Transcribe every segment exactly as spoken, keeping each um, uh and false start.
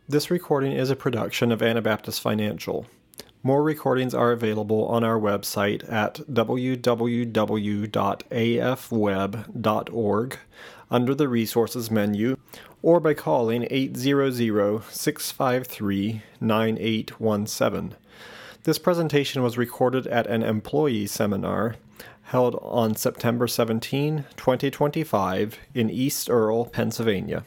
This recording is a production of Anabaptist Financial. More recordings are available on our website at w w w dot a f web dot org under the Resources menu, or by calling eight hundred, six five three, nine eight one seven. This presentation was recorded at an employee seminar held on September seventeenth, twenty twenty-five in East Earle, Pennsylvania.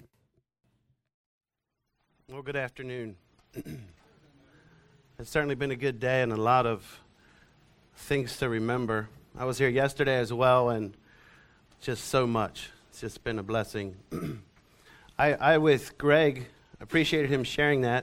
Well, good afternoon. It's certainly been a good day and a lot of things to remember. I was here yesterday as well, and just so much. It's just been a blessing. I, I, with Greg, appreciated him sharing that.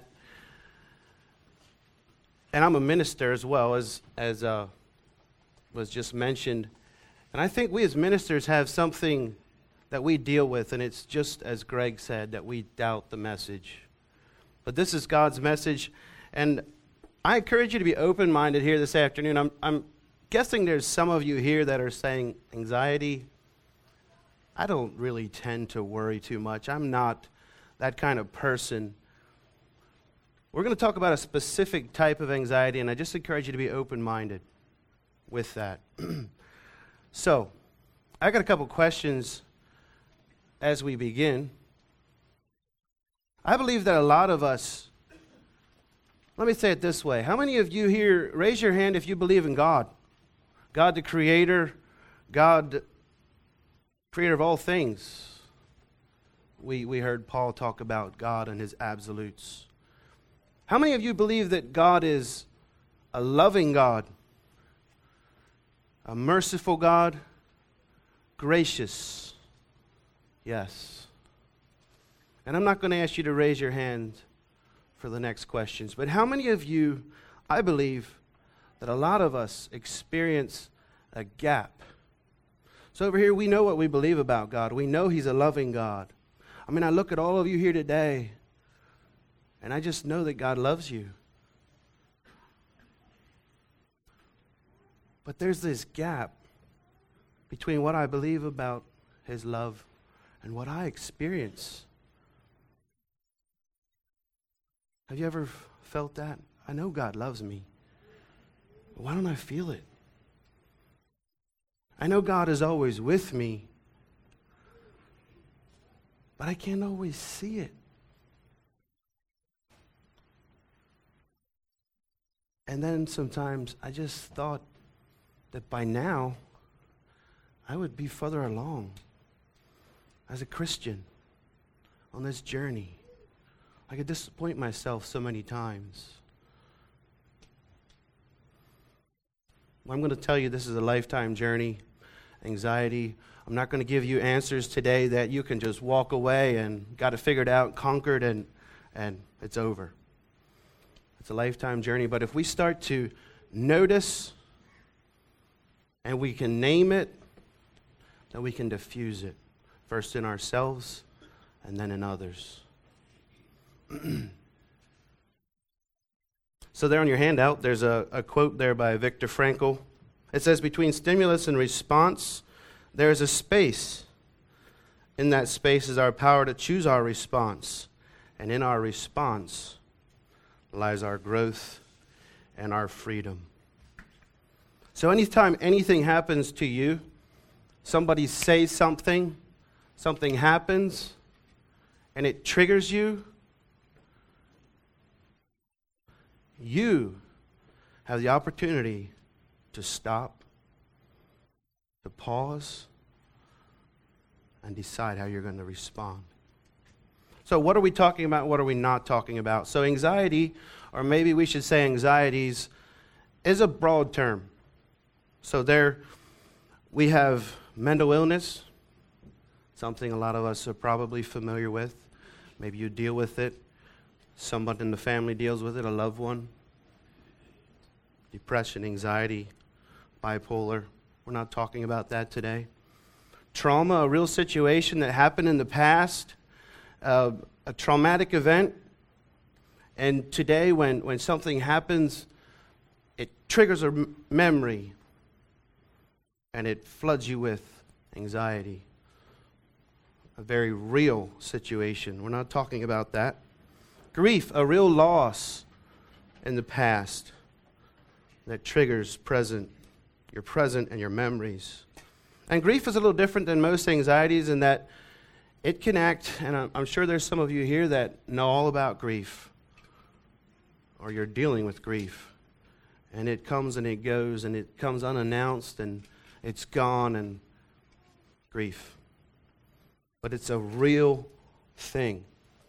And I'm a minister as well, as, as uh, was just mentioned. And I think we as ministers have something that we deal with, and it's just as Greg said, that we doubt the message. But this is God's message, and I encourage you to be open-minded here this afternoon. I'm, I'm guessing there's some of you here that are saying, anxiety, I don't really tend to worry too much. I'm not that kind of person. We're going to talk about a specific type of anxiety, and I just encourage you to be open-minded with that. So, I got a couple questions as we begin. I believe that a lot of us, let me say it this way. How many of you here, raise your hand if you believe in God? God the Creator, God, Creator of all things. We, we heard Paul talk about God and His absolutes. How many of you believe that God is a loving God, a merciful God, gracious? Yes. And I'm not going to ask you to raise your hand for the next questions, but how many of you, I believe, that a lot of us experience a gap. So over here, we know what we believe about God. We know He's a loving God. I mean, I look at all of you here today, and I just know that God loves you. But there's this gap between what I believe about His love and what I experience. Have you ever f- felt that? I know God loves me. But why don't I feel it? I know God is always with me, but I can't always see it. And then sometimes I just thought that by now I would be further along as a Christian on this journey. I could disappoint myself so many times. Well, I'm going to tell you this is a lifetime journey. Anxiety. I'm not going to give you answers today that you can just walk away and got it figured out, conquered, and, and it's over. It's a lifetime journey. But if we start to notice and we can name it, then we can diffuse it. First in ourselves and then in others. So there on your handout, there's a, a quote there by Viktor Frankl. It says, between stimulus and response, there is a space. In that space is our power to choose our response. And in our response lies our growth and our freedom. So anytime anything happens to you, somebody says something, something happens, and it triggers you, you have the opportunity to stop, to pause, and decide how you're going to respond. So what are we talking about? What are we not talking about? So anxiety, or maybe we should say anxieties, is a broad term. So there we have mental illness, something a lot of us are probably familiar with. Maybe you deal with it. Someone in the family deals with it, a loved one. Depression, anxiety, bipolar. We're not talking about that today. Trauma, a real situation that happened in the past, uh, a traumatic event. And today when, when something happens, it triggers a m- memory and it floods you with anxiety. A very real situation. We're not talking about that. Grief, a real loss in the past that triggers present, your present and your memories. And grief is a little different than most anxieties in that it can act, and I'm, I'm sure there's some of you here that know all about grief, or you're dealing with grief. And it comes and it goes, and it comes unannounced, and it's gone, and grief. But it's a real thing.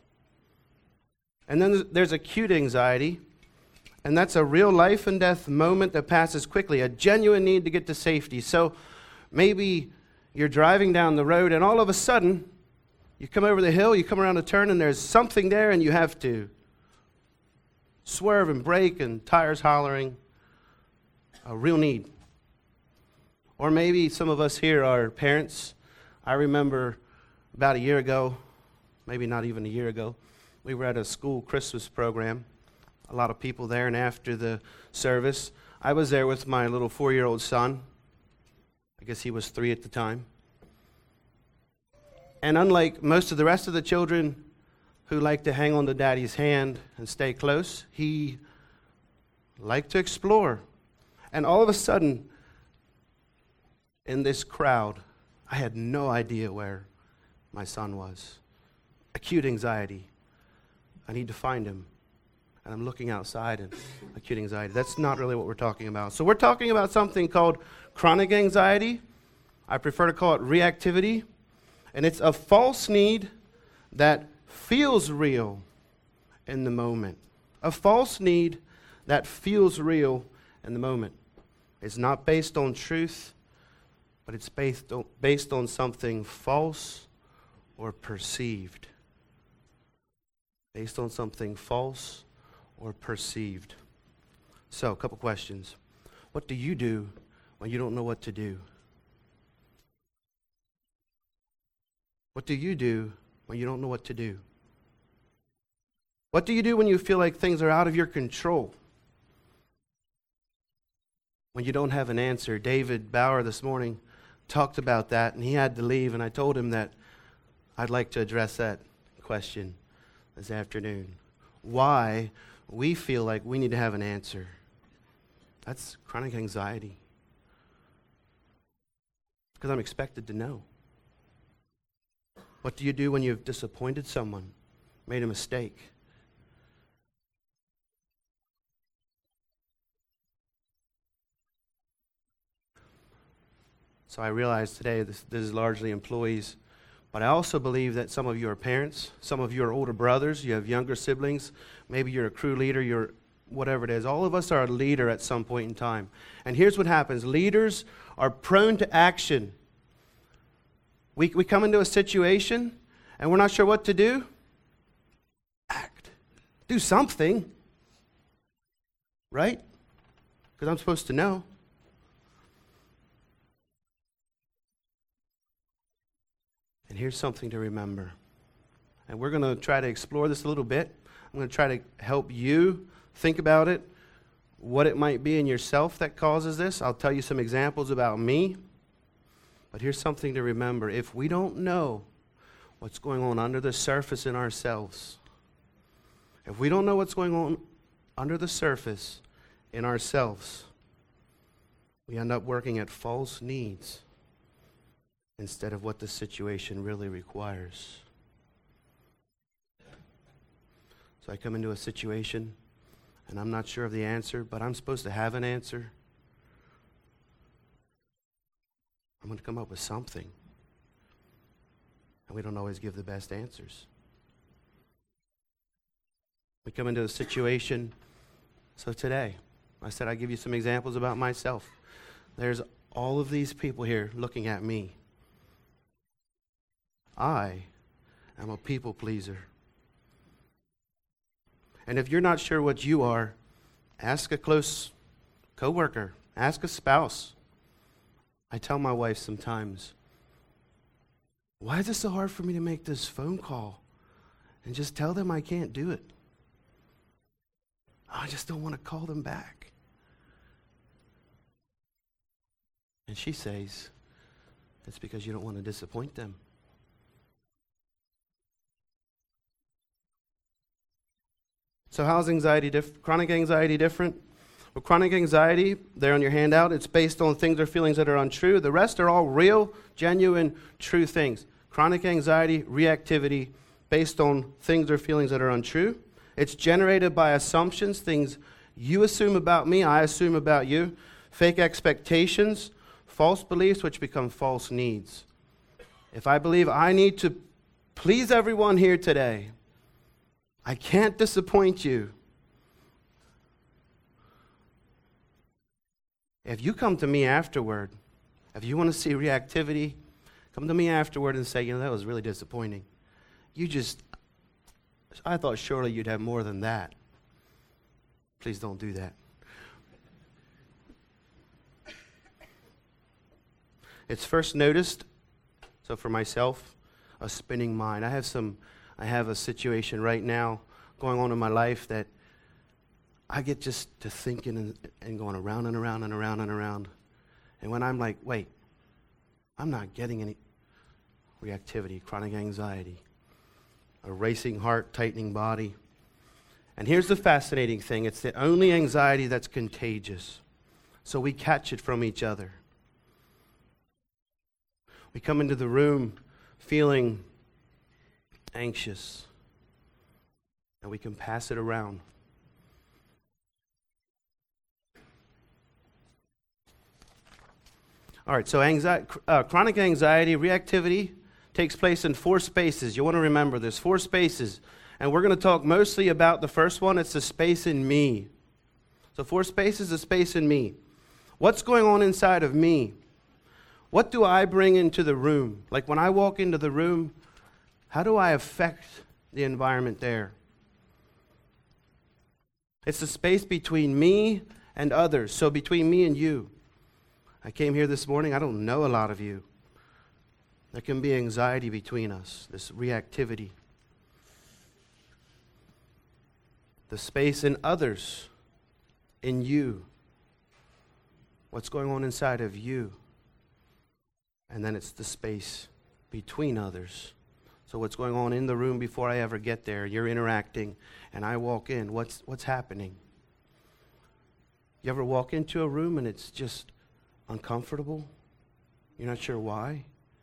And then there's acute anxiety, and that's a real life and death moment that passes quickly, a genuine need to get to safety. So maybe you're driving down the road, and all of a sudden, you come over the hill, you come around a turn, and there's something there, and you have to swerve and brake, and tires hollering. A real need. Or maybe some of us here are parents. I remember about a year ago, maybe not even a year ago, we were at a school Christmas program. A lot of people there, and after the service, I was there with my little four-year-old son. I guess he was three at the time. And unlike most of the rest of the children who like to hang on to Daddy's hand and stay close, he liked to explore. And all of a sudden, in this crowd, I had no idea where my son was. Acute anxiety. I need to find him. And I'm looking outside, and acute anxiety. That's not really what we're talking about. So we're talking about something called chronic anxiety. I prefer to call it reactivity. And it's a false need that feels real in the moment. A false need that feels real in the moment. It's not based on truth, but it's based on, based on something false or perceived. Based on something false or perceived. So, a couple questions. What do you do when you don't know what to do? What do you do when you don't know what to do? What do you do when you feel like things are out of your control? When you don't have an answer. David Bauer this morning talked about that, and he had to leave, and I told him that I'd like to address that question this afternoon. Why we feel like we need to have an answer. That's chronic anxiety. Because I'm expected to know. What do you do when you've disappointed someone, made a mistake? So I realize today this, this is largely employees, but I also believe that some of you are parents, some of you are older brothers, you have younger siblings, maybe you're a crew leader, you're whatever it is. All of us are a leader at some point in time. And here's what happens. Leaders are prone to action. We, we come into a situation and we're not sure what to do. Act. Do something. Right? Because I'm supposed to know. And here's something to remember. And we're going to try to explore this a little bit. I'm going to try to help you think about it, what it might be in yourself that causes this. I'll tell you some examples about me. But here's something to remember. If we don't know what's going on under the surface in ourselves, if we don't know what's going on under the surface in ourselves, we end up working at false needs instead of what the situation really requires. So I come into a situation, and I'm not sure of the answer, but I'm supposed to have an answer. I'm going to come up with something. And we don't always give the best answers. We come into a situation. So today, I said I'd give you some examples about myself. There's all of these people here looking at me. I am a people pleaser. And if you're not sure what you are, ask a close coworker, ask a spouse. I tell my wife sometimes, why is it so hard for me to make this phone call and just tell them I can't do it? I just don't want to call them back. And she says, it's because you don't want to disappoint them. So how's anxiety diff- chronic anxiety different? Well, chronic anxiety, there on your handout, it's based on things or feelings that are untrue. The rest are all real, genuine, true things. Chronic anxiety, reactivity, based on things or feelings that are untrue. It's generated by assumptions, things you assume about me, I assume about you. Fake expectations, false beliefs, which become false needs. If I believe I need to please everyone here today, I can't disappoint you. If you come to me afterward, if you want to see reactivity, come to me afterward and say, you know, that was really disappointing. You just, I thought surely you'd have more than that. Please don't do that. It's first noticed, so for myself, a spinning mind. I have some, I have a situation right now going on in my life that I get just to thinking and, and going around and around and around and around. And when I'm like, wait, I'm not getting any reactivity, chronic anxiety, a racing heart, tightening body. And here's the fascinating thing. It's the only anxiety that's contagious. So we catch it from each other. We come into the room feeling anxious, and we can pass it around. All right, so anxiety, uh, chronic anxiety, reactivity takes place in four spaces. You want to remember there's four spaces, and we're going to talk mostly about the first one. It's the space in me. So four spaces, the space in me. What's going on inside of me? What do I bring into the room? Like when I walk into the room, how do I affect the environment there? It's the space between me and others, so between me and you. I came here this morning, I don't know a lot of you. There can be anxiety between us, this reactivity. The space in others, in you. What's going on inside of you? And then it's the space between others. So what's going on in the room before I ever get there? You're interacting, and I walk in. What's what's happening? You ever walk into a room and it's just uncomfortable? You're not sure why?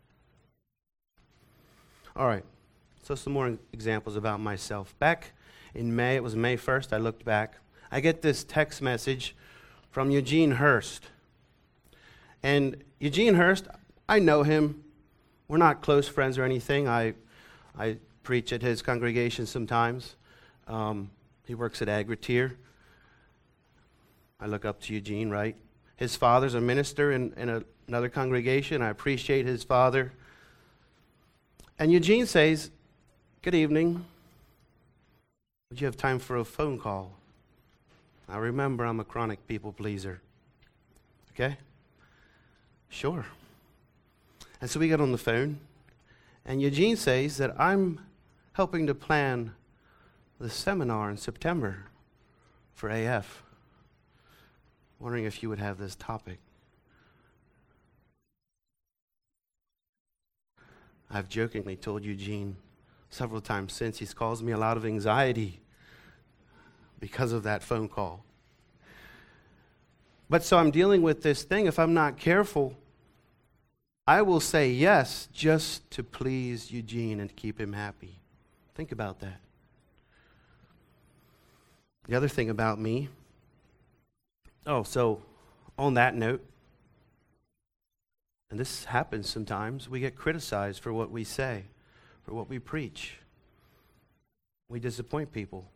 All right. So some more examples about myself. Back in May, it was May first, I looked back. I get this text message from Eugene Hurst. And Eugene Hurst, I know him. We're not close friends or anything. I I preach at his congregation sometimes. Um, he works at Agritier. I look up to Eugene, right? His father's a minister in, in a, another congregation. I appreciate his father. And Eugene says, good evening. Would you have time for a phone call? Now remember, I'm a chronic people pleaser. Okay? Sure. And so we get on the phone, and Eugene says that I'm helping to plan the seminar in September for A F. Wondering if you would have this topic. I've jokingly told Eugene several times since he's caused me a lot of anxiety because of that phone call. But so I'm dealing with this thing. If I'm not careful, I will say yes just to please Eugene and keep him happy. Think about that. The other thing about me, oh, so on that note, and this happens sometimes, we get criticized for what we say, for what we preach. We disappoint people.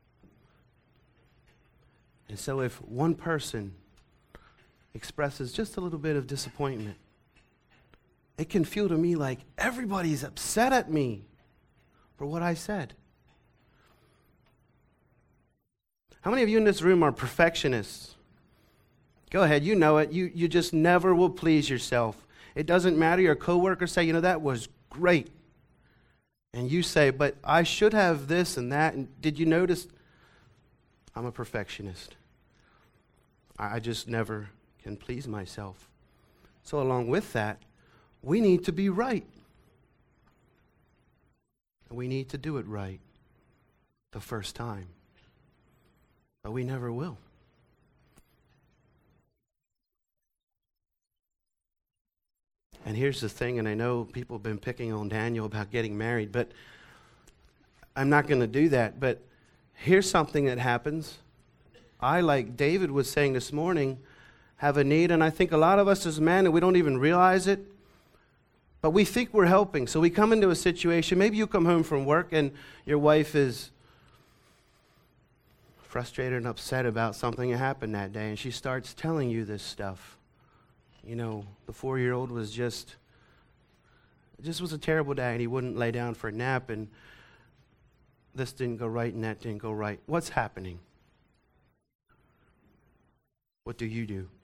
And so if one person expresses just a little bit of disappointment, it can feel to me like everybody's upset at me for what I said. How many of you in this room are perfectionists? Go ahead, you know it. You, you just never will please yourself. It doesn't matter. Your coworkers say, you know, that was great. And you say, but I should have this and that. And did you notice? I'm a perfectionist. I just never can please myself. So along with that, we need to be right. And we need to do it right the first time. But we never will. And here's the thing, and I know people have been picking on Daniel about getting married, but I'm not going to do that. But here's something that happens. I, like David was saying this morning, have a need, and I think a lot of us as men, and we don't even realize it, but we think we're helping. So we come into a situation, maybe you come home from work and your wife is frustrated and upset about something that happened that day, and she starts telling you this stuff. You know, the four-year-old was just, it just was a terrible day, and he wouldn't lay down for a nap, and this didn't go right, and that didn't go right. What's happening? What do you do?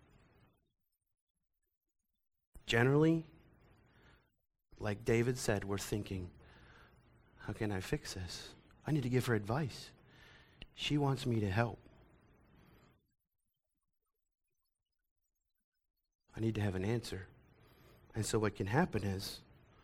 Generally, like David said, we're thinking, how can I fix this? I need to give her advice. She wants me to help. I need to have an answer. And so what can happen is,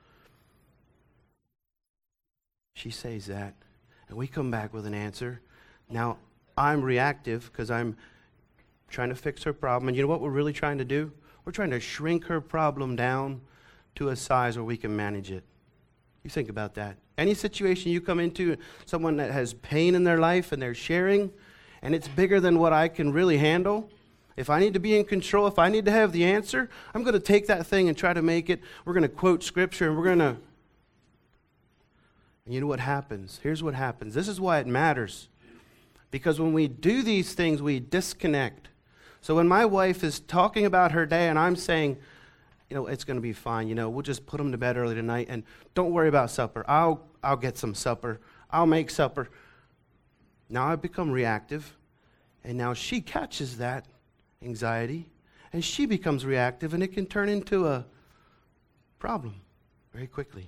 she says that, and we come back with an answer. Now, I'm reactive because I'm trying to fix her problem. And you know what we're really trying to do? We're trying to shrink her problem down to a size where we can manage it. You think about that. Any situation you come into, someone that has pain in their life and they're sharing, and it's bigger than what I can really handle, if I need to be in control, if I need to have the answer, I'm going to take that thing and try to make it. We're going to quote scripture and we're going to... And you know what happens? Here's what happens. This is why it matters. Because when we do these things, we disconnect. So when my wife is talking about her day and I'm saying, you know, it's going to be fine. You know, we'll just put them to bed early tonight and don't worry about supper. I'll I'll get some supper. I'll make supper. Now I've become reactive. And now she catches that anxiety, and she becomes reactive, and it can turn into a problem very quickly.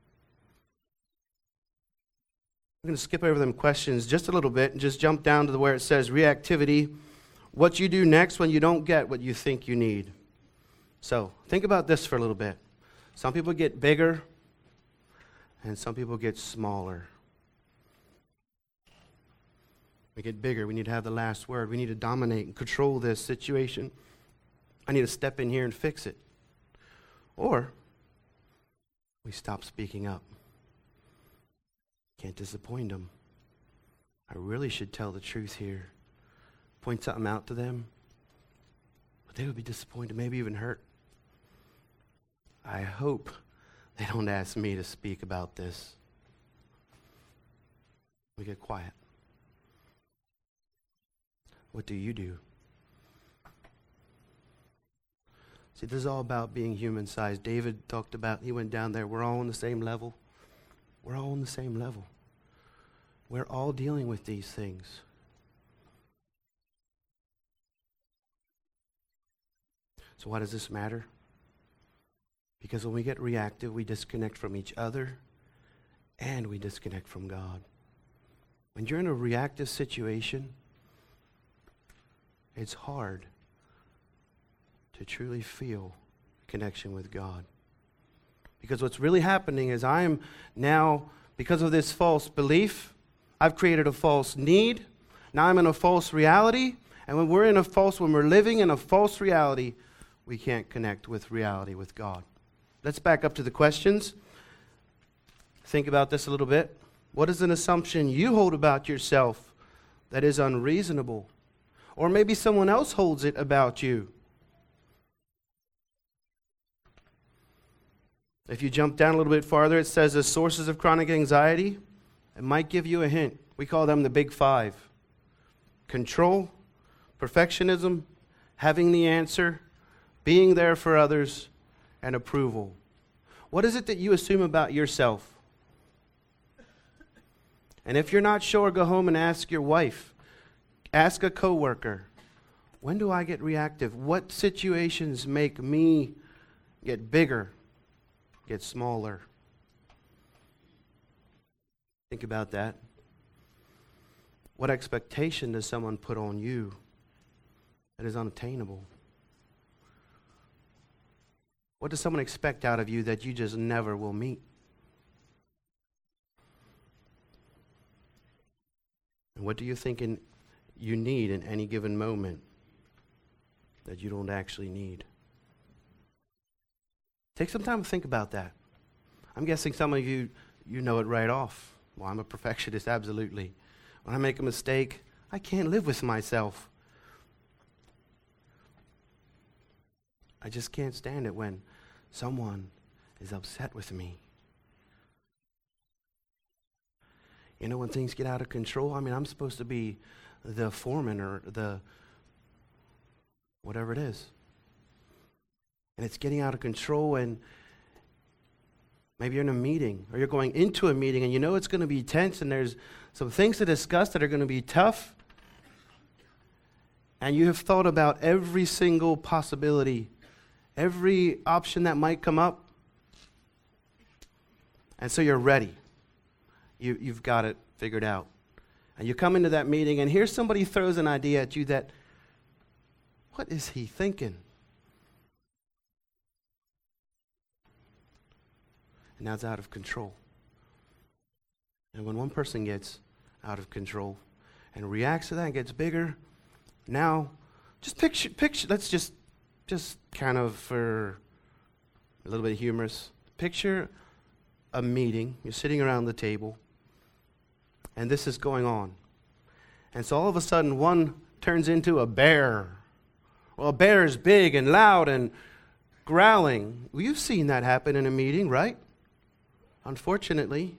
I'm going to skip over them questions just a little bit and just jump down to the where it says reactivity, what you do next when you don't get what you think you need. So think about this for a little bit. Some people get bigger, and some people get smaller. We get bigger. We need to have the last word. We need to dominate and control this situation. I need to step in here and fix it. Or we stop speaking up. Can't disappoint them. I really should tell the truth here. Point something out to them. But they would be disappointed, maybe even hurt. I hope they don't ask me to speak about this. We get quiet. What do you do? See, this is all about being human-sized. David talked about, he went down there, we're all on the same level. We're all on the same level. We're all dealing with these things. So why does this matter? Because when we get reactive, we disconnect from each other and we disconnect from God. When you're in a reactive situation, it's hard to truly feel a connection with God. Because what's really happening is I am now, because of this false belief, I've created a false need. Now I'm in a false reality. And when we're in a false, when we're living in a false reality, we can't connect with reality, with God. Let's back up to the questions. Think about this a little bit. What is an assumption you hold about yourself that is unreasonable? Or maybe someone else holds it about you. If you jump down a little bit farther, it says the sources of chronic anxiety. It might give you a hint. We call them the big five. Control, perfectionism, having the answer, being there for others, and approval. What is it that you assume about yourself? And if you're not sure, go home and ask your wife. Ask a coworker. When do I get reactive? What situations make me get bigger, get smaller? Think about that. What expectation does someone put on you that is unattainable? What does someone expect out of you that you just never will meet? And what do you think in, you need in any given moment that you don't actually need. Take some time to think about that. I'm guessing some of you, you know it right off. Well, I'm a perfectionist, absolutely. When I make a mistake, I can't live with myself. I just can't stand it when someone is upset with me. You know, when things get out of control, I mean, I'm supposed to be the foreman or the whatever it is. And it's getting out of control, and maybe you're in a meeting or you're going into a meeting and you know it's going to be tense and there's some things to discuss that are going to be tough. And you have thought about every single possibility, every option that might come up. And so you're ready. You, you've got it figured out. And you come into that meeting and here somebody throws an idea at you that, what is he thinking? And now it's out of control. And when one person gets out of control and reacts to that and gets bigger, now just picture, picture, let's just, just kind of for a little bit humorous, picture a meeting. You're sitting around the table and this is going on. And so all of a sudden one turns into a bear. Well, a bear is big and loud and growling. Well, you've seen that happen in a meeting, right? Unfortunately.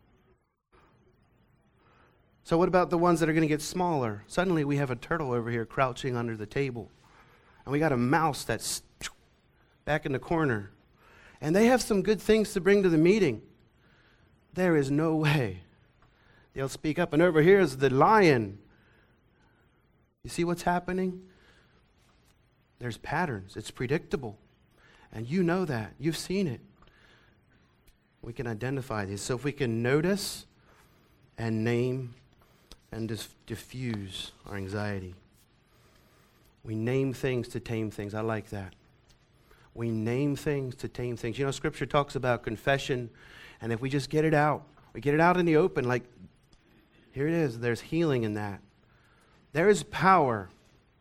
So what about the ones that are going to get smaller? Suddenly we have a turtle over here crouching under the table. And we got a mouse that's back in the corner. And they have some good things to bring to the meeting. There is no way they'll speak up. And over here is the lion. You see what's happening? There's patterns. It's predictable. And you know that. You've seen it. We can identify these. So if we can notice and name and dis- diffuse our anxiety. We name things to tame things. I like that. We name things to tame things. You know, Scripture talks about confession, and if we just get it out, we get it out in the open, like, here it is. There's healing in that. There is power.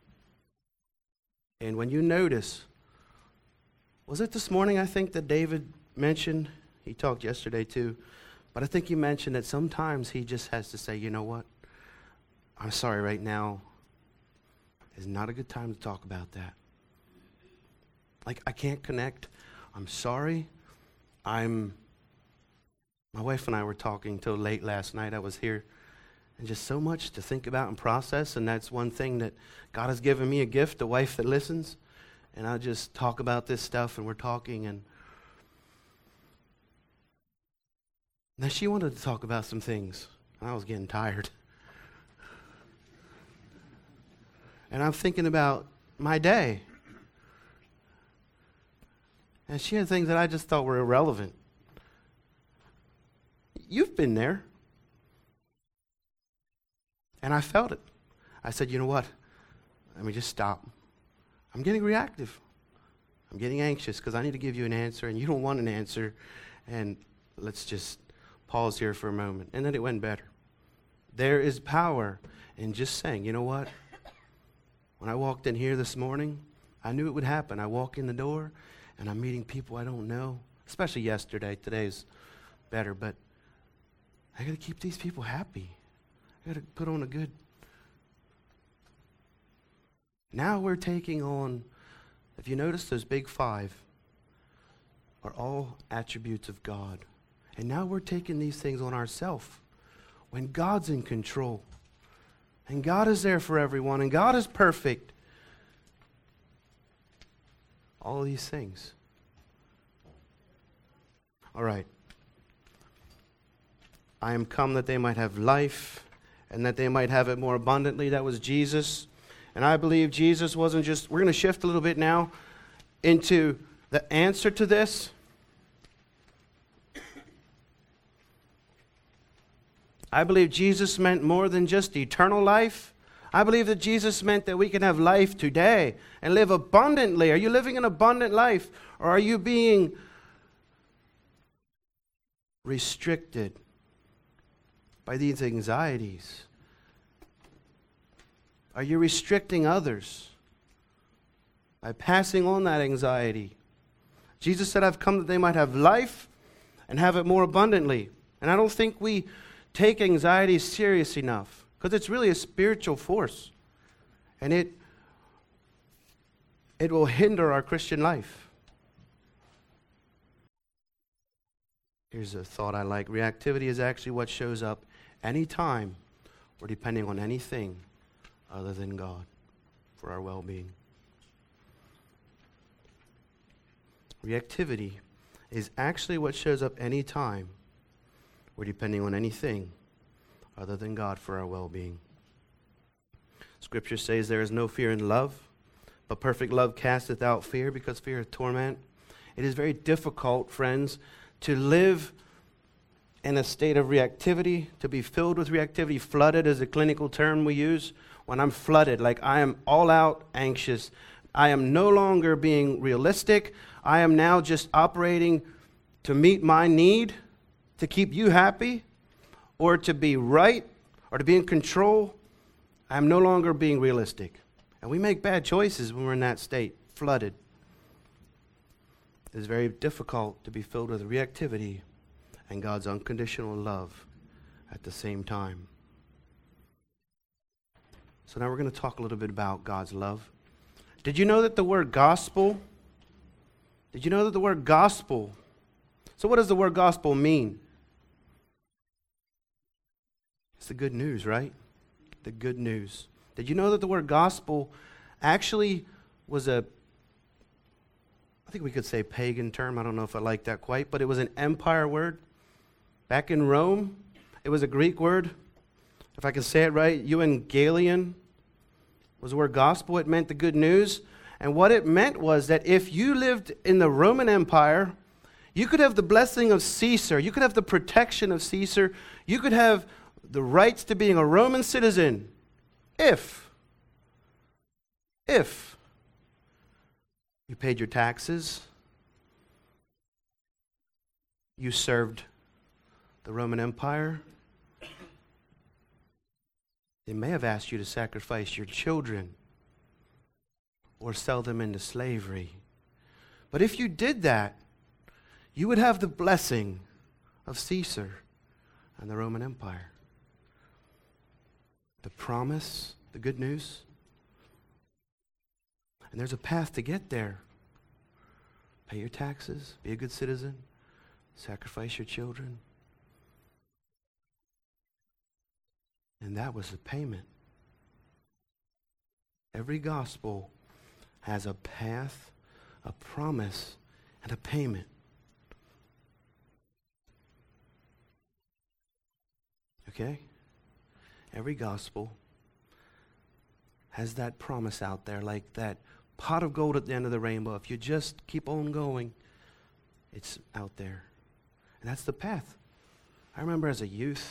And when you notice, was it this morning, I think, that David mentioned? He talked yesterday too. But I think he mentioned that sometimes he just has to say, you know what? I'm sorry, right now is not a good time to talk about that. Like, I can't connect. I'm sorry. I'm, my wife and I were talking till late last night. I was here. And just so much to think about and process. And that's one thing that God has given me, a gift, a wife that listens. And I just talk about this stuff and we're talking. And now she wanted to talk about some things. I was getting tired. And I'm thinking about my day. And she had things that I just thought were irrelevant. You've been there. And I felt it. I said, you know what? Let me just stop. I'm getting reactive. I'm getting anxious because I need to give you an answer and you don't want an answer. And let's just pause here for a moment. And then it went better. There is power in just saying, you know what? When I walked in here this morning, I knew it would happen. I walk in the door and I'm meeting people I don't know, especially yesterday. Today's better, but I got to keep these people happy. I got to put on a good. Now we're taking on, if you notice, those big five are all attributes of God. And now we're taking these things on ourselves when God's in control. And God is there for everyone. And God is perfect. All of these things. All right. I am come that they might have life and that they might have it more abundantly. That was Jesus. And I believe Jesus wasn't just, we're going to shift a little bit now into the answer to this. I believe Jesus meant more than just eternal life. I believe that Jesus meant that we can have life today and live abundantly. Are you living an abundant life? Or are you being restricted by these anxieties? Are you restricting others by passing on that anxiety? Jesus said, I've come that they might have life and have it more abundantly. And I don't think we take anxiety serious enough, because it's really a spiritual force. And it, it will hinder our Christian life. Here's a thought I like. Reactivity is actually what shows up anytime we're depending on anything other than God for our well-being. Reactivity is actually what shows up anytime we're depending on anything other than God for our well-being. Scripture says there is no fear in love, but perfect love casteth out fear, because fear is torment. It is very difficult, friends, to live in a state of reactivity, to be filled with reactivity. Flooded is a clinical term we use. When I'm flooded, like I am all out anxious, I am no longer being realistic. I am now just operating to meet my need, to keep you happy, or to be right, or to be in control. I am no longer being realistic. And we make bad choices when we're in that state, flooded. It is very difficult to be filled with reactivity and God's unconditional love at the same time. So now we're going to talk a little bit about God's love. Did you know that the word gospel, did you know that the word gospel, so what does the word gospel mean? It's the good news, right? The good news. Did you know that the word gospel actually was a, I think we could say pagan term. I don't know if I like that quite, but it was an empire word. Back in Rome, it was a Greek word. If I can say it right, euangelion was the word gospel. It meant the good news. And what it meant was that if you lived in the Roman Empire, you could have the blessing of Caesar. You could have the protection of Caesar. You could have the rights to being a Roman citizen if, if you paid your taxes, you served the Roman Empire. They may have asked you to sacrifice your children or sell them into slavery. But if you did that, you would have the blessing of Caesar and the Roman Empire. The promise, the good news. And there's a path to get there. Pay your taxes, be a good citizen, sacrifice your children. And that was the payment. Every gospel has a path, a promise, and a payment. Okay? Every gospel has that promise out there, like that pot of gold at the end of the rainbow. If you just keep on going, it's out there. And that's the path. I remember as a youth,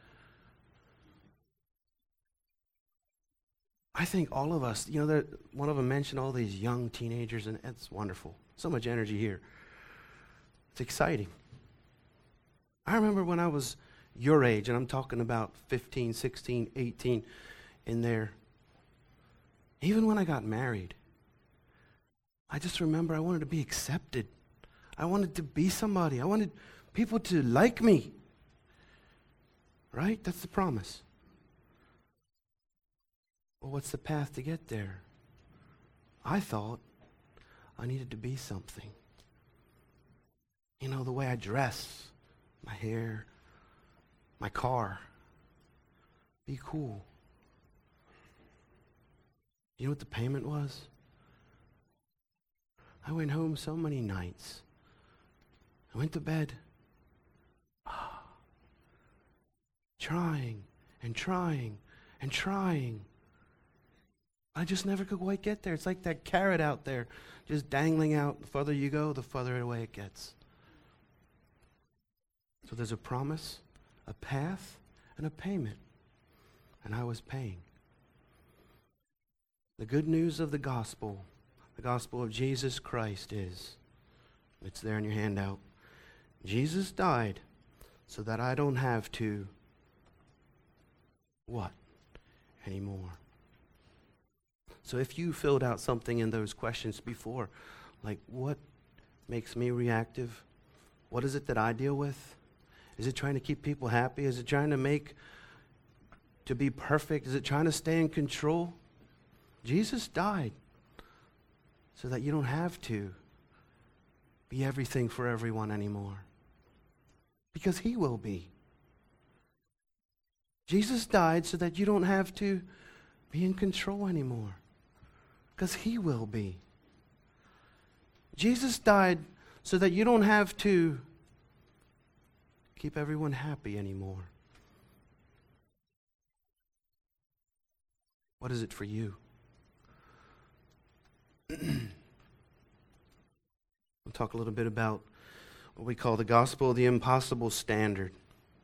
I think all of us, you know, one of them mentioned all these young teenagers, and it's wonderful. So much energy here. It's exciting. I remember when I was your age, and I'm talking about fifteen, sixteen, eighteen, in there. Even when I got married, I just remember I wanted to be accepted. I wanted to be somebody. I wanted people to like me. Right? That's the promise. Well, what's the path to get there? I thought I needed to be something. You know, the way I dress, my hair, my car. Be cool. You know what the payment was? I went home so many nights. I went to bed ah, trying and trying and trying. I just never could quite get there. It's like that carrot out there, just dangling out. The further you go, the further away it gets. So there's a promise, a path, and a payment. And I was paying. The good news of the gospel, the gospel of Jesus Christ is, it's there in your handout. Jesus died so that I don't have to, what? Anymore. So if you filled out something in those questions before, like what makes me reactive? What is it that I deal with? Is it trying to keep people happy? Is it trying to make, to be perfect? Is it trying to stay in control? Jesus died so that you don't have to be everything for everyone anymore. Because he will be. Jesus died so that you don't have to be in control anymore. Because he will be. Jesus died so that you don't have to keep everyone happy anymore. What is it for you? We'll talk a little bit about what we call the gospel of the impossible standard.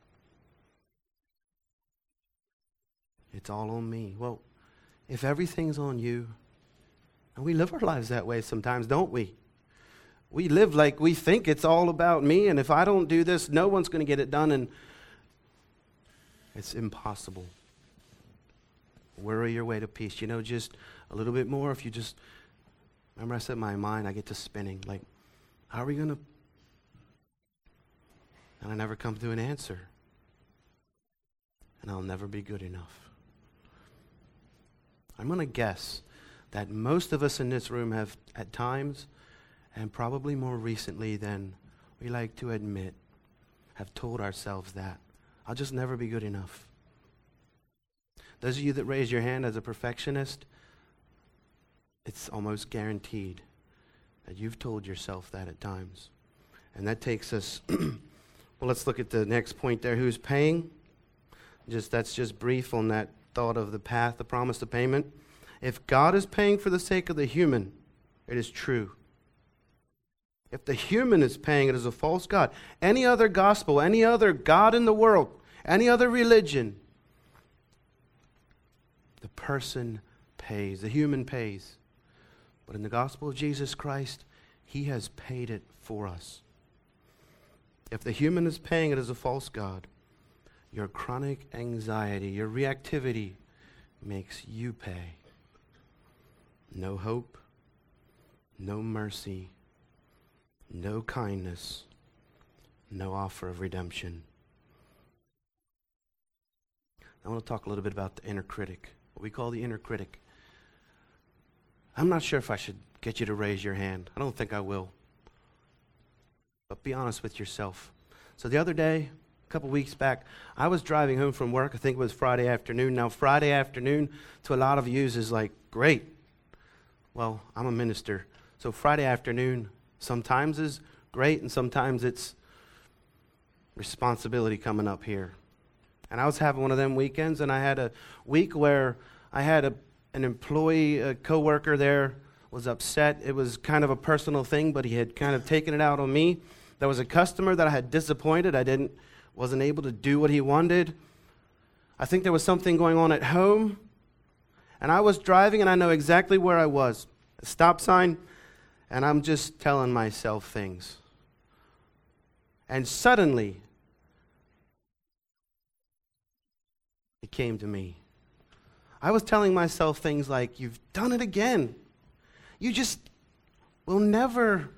It's all on me. Well, if everything's on you, and we live our lives that way sometimes, don't we? We live like we think it's all about me, and if I don't do this, no one's going to get it done, and it's impossible. Worry your way to peace. You know, just a little bit more, if you just, remember I said my mind, I get to spinning, like, how are we going to, and I never come to an answer, and I'll never be good enough. I'm going to guess that most of us in this room have, at times, and probably more recently than we like to admit, have told ourselves that. I'll just never be good enough. Those of you that raise your hand as a perfectionist, it's almost guaranteed that you've told yourself that at times. And that takes us, well, let's look at the next point there. Who's paying? Just that's just brief on that thought of the path, the promise of payment. If God is paying for the sake of the human, it is true. If the human is paying, it is a false god. Any other gospel, any other god in the world, any other religion, the person pays, the human pays. But in the gospel of Jesus Christ, he has paid it for us. If the human is paying, it is a false god. Your chronic anxiety, your reactivity makes you pay. No hope, no mercy, no kindness, no offer of redemption. I want to talk a little bit about the inner critic, what we call the inner critic. I'm not sure if I should get you to raise your hand. I don't think I will. But be honest with yourself. So the other day, a couple weeks back, I was driving home from work. I think it was Friday afternoon. Now, Friday afternoon to a lot of you is like, great. Well, I'm a minister. So Friday afternoon sometimes is great, and sometimes it's responsibility coming up here. And I was having one of them weekends, and I had a week where I had a, an employee, a coworker there, was upset. It was kind of a personal thing, but he had kind of taken it out on me. There was a customer that I had disappointed. I didn't, wasn't able to do what he wanted. I think there was something going on at home. And I was driving, and I know exactly where I was. A stop sign, and I'm just telling myself things. And suddenly, it came to me. I was telling myself things like, you've done it again. You just will never.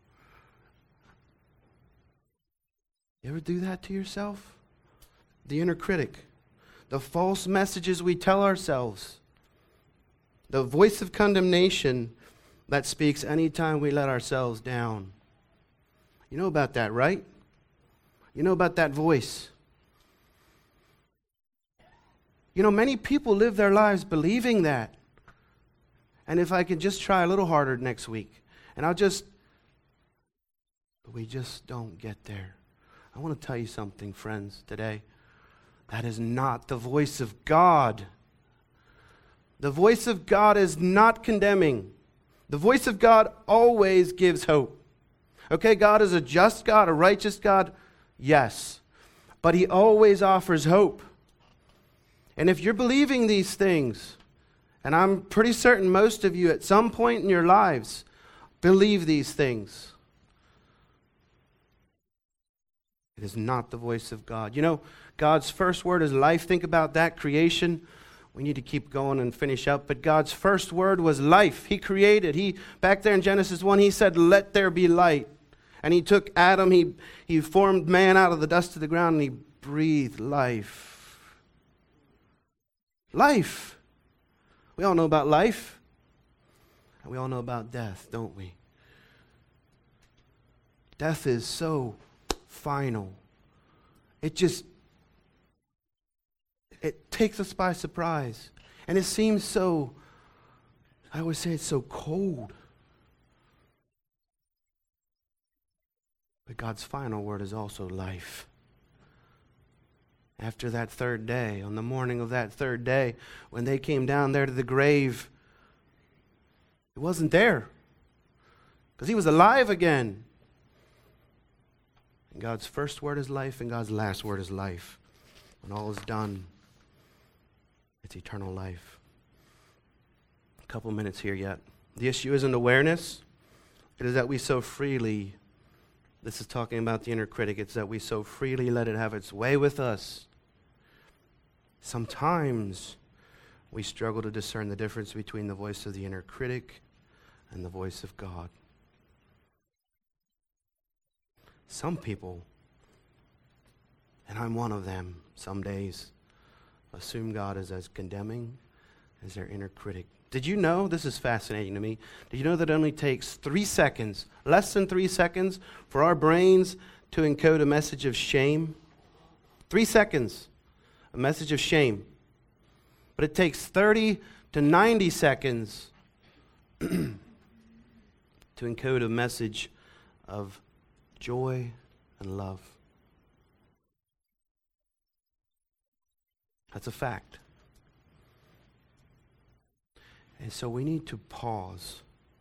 You ever do that to yourself? The inner critic. The false messages we tell ourselves. The voice of condemnation that speaks anytime we let ourselves down. You know about that, right? You know about that voice. You know, many people live their lives believing that. And if I can just try a little harder next week, and I'll just, but we just don't get there. I want to tell you something, friends, today. That is not the voice of God. The voice of God is not condemning. The voice of God always gives hope. Okay, God is a just God, a righteous God, yes. But he always offers hope. And if you're believing these things, and I'm pretty certain most of you at some point in your lives believe these things, it is not the voice of God. You know, God's first word is life. Think about that, creation. we need to keep going and finish up. But God's first word was life. He created. He back there in Genesis one, he said, "Let there be light." And he took Adam, he, he formed man out of the dust of the ground, and he breathed life. Life. We all know about life. And we all know about death, don't we? Death is so final. It just, it takes us by surprise. And it seems so, I would say it's so cold. But God's final word is also life. After that third day, on the morning of that third day, when they came down there to the grave, it wasn't there. Because he was alive again. And God's first word is life, and God's last word is life. When all is done, it's eternal life. A couple minutes here yet. The issue isn't awareness. It is that we so freely, this is talking about the inner critic, it's that we so freely let it have its way with us. Sometimes we struggle to discern the difference between the voice of the inner critic and the voice of God. Some people, and I'm one of them, some days, assume God is as condemning as their inner critic. Did you know, this is fascinating to me, did you know that it only takes three seconds, less than three seconds, for our brains to encode a message of shame? Three seconds, a message of shame. But it takes thirty to ninety seconds to encode a message of joy and love. That's a fact. And so we need to pause.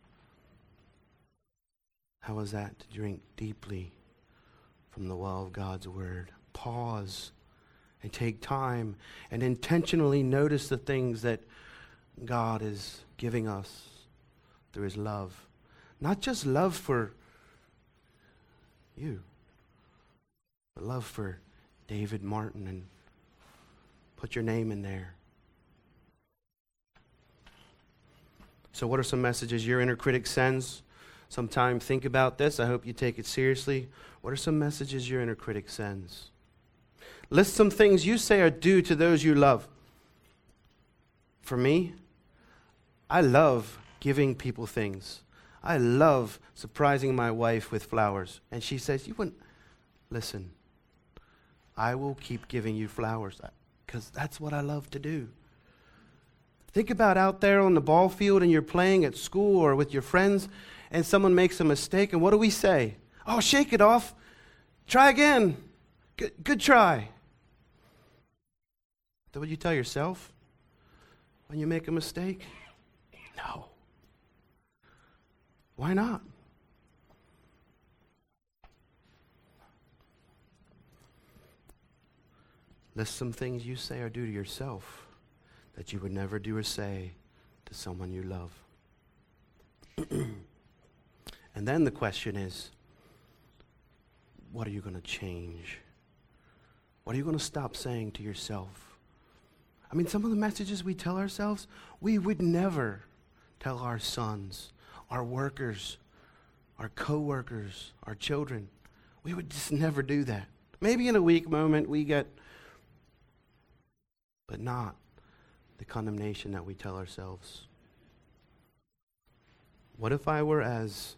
How is that? To drink deeply from the well of God's word. Pause and take time and intentionally notice the things that God is giving us through his love. Not just love for you, but love for David Martin, and put your name in there. So what are some messages your inner critic sends? Sometime think about this. I hope you take it seriously. What are some messages your inner critic sends? List some things you say or do to those you love. For me, I love giving people things. I love surprising my wife with flowers. And she says, you wouldn't, listen, I will keep giving you flowers because that's what I love to do. Think about out there on the ball field and you're playing at school or with your friends and someone makes a mistake, and what do we say? Oh, shake it off. Try again. Good, good try. Is that what you tell yourself when you make a mistake? No. Why not? List some things you say or do to yourself that you would never do or say to someone you love. And then the question is, what are you going to change? What are you going to stop saying to yourself? I mean, some of the messages we tell ourselves, we would never tell our sons, our workers, our co-workers, our children. We would just never do that. Maybe in a weak moment we get, but not the condemnation that we tell ourselves. What if I were as,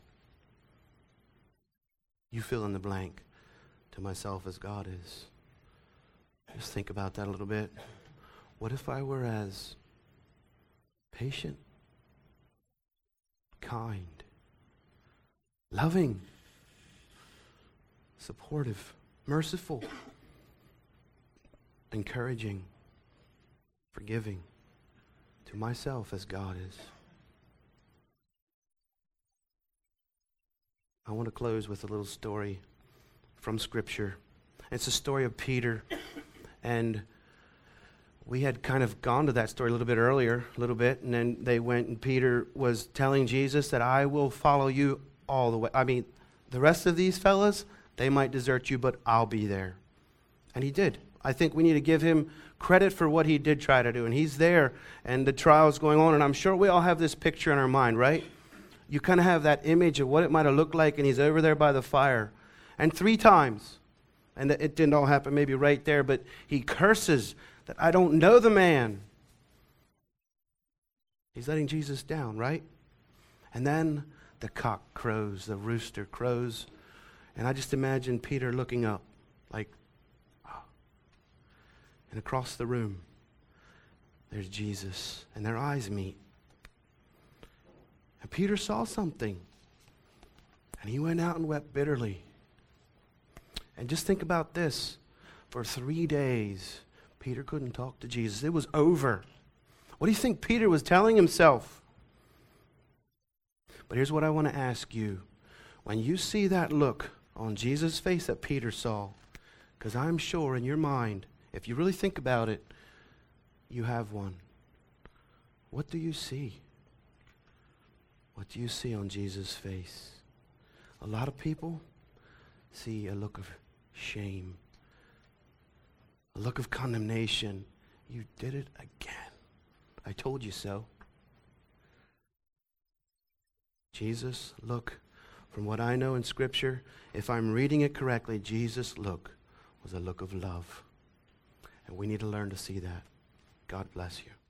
you fill in the blank, to myself as God is? Just think about that a little bit. What if I were as patient, kind, loving, supportive, merciful, encouraging, forgiving to myself as God is? I want to close with a little story from Scripture. It's a story of Peter, and we had kind of gone to that story a little bit earlier, a little bit, and then they went, and Peter was telling Jesus that I will follow you all the way. I mean, the rest of these fellas, they might desert you, but I'll be there. And he did. I think we need to give him credit for what he did try to do. And he's there, and the trial's going on, and I'm sure we all have this picture in our mind, right? You kind of have that image of what it might have looked like, and he's over there by the fire. And three times, and it didn't all happen maybe right there, but he curses that I don't know the man. He's letting Jesus down, right? And then the cock crows, the rooster crows, and I just imagine Peter looking up, like, oh. And across the room, there's Jesus, and their eyes meet. And Peter saw something, and he went out and wept bitterly. And just think about this. For three days, Peter couldn't talk to Jesus. It was over. What do you think Peter was telling himself? But here's what I want to ask you. When you see that look on Jesus' face that Peter saw, because I'm sure in your mind, if you really think about it, you have one. What do you see? What do you see on Jesus' face? A lot of people see a look of shame, a look of condemnation. You did it again. I told you so. Jesus' look, from what I know in Scripture, if I'm reading it correctly, Jesus' look was a look of love. And we need to learn to see that. God bless you.